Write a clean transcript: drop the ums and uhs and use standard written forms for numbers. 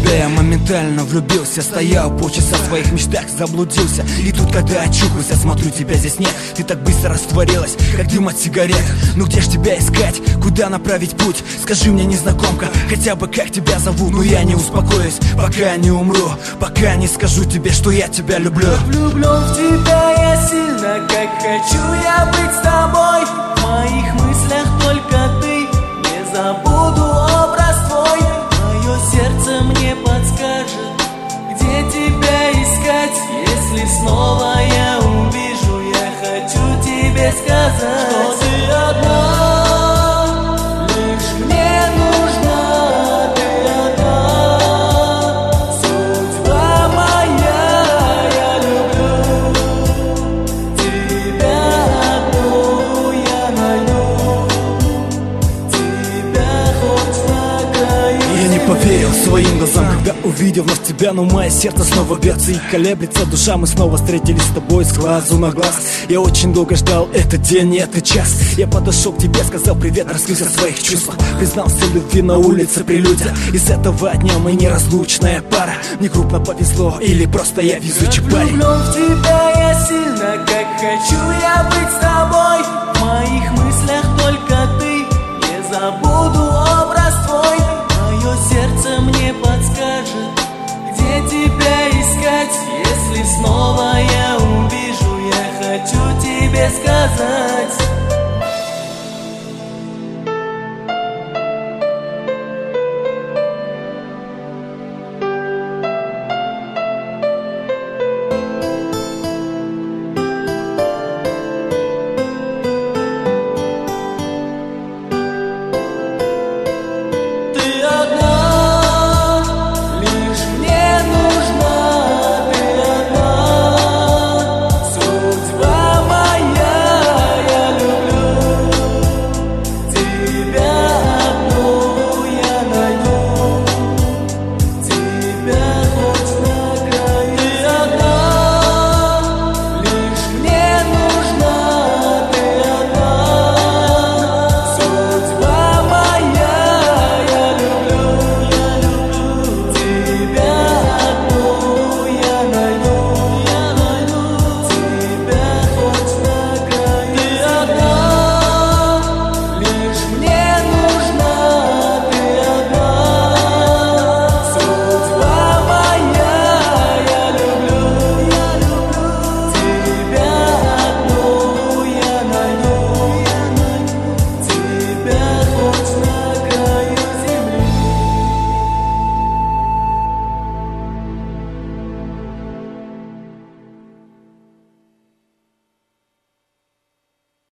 тебя я моментально влюбился. Стоял полчаса в своих мечтах, заблудился. И тут, когда очухался, смотрю, тебя здесь нет. Ты так быстро растворилась, как дым от сигарет. Ну где ж тебя искать, куда направить путь? Скажи мне, незнакомка, хотя бы как тебя зовут. Но я не успокоюсь, пока не умру, пока не скажу тебе, что я тебя люблю. Влюблен в тебя я сильно, как хочу я быть с тобой. В моих мыслях только ты, не забуду образ твой. Мое сердце мне подскажет, где тебя искать. Если снова я увижу, я хочу тебе сказать, что ты одна, лишь мне нужна, ты одна. Судьба моя, я люблю тебя одну, я найду тебя хоть на краю. Я не поверил своим глазам, когда увидел вновь тебя. Но мое сердце снова бьется и колеблется душа. Мы снова встретились с тобой с глазу на глаз. Я очень долго ждал этот день и этот час. Я подошел к тебе, сказал привет, раскрылся в своих чувствах. Признался в любви на улице при людях. Из этого дня мы неразлучная пара. Мне крупно повезло или просто я везучий парень. Влюблен в тебя я сильно, как хочу я быть с тобой. В моих мыслях только ты, не забуду образ твой. Мое сердце мне подскажет, где тебя искать. Если снова я увижу, я хочу тебе сказать.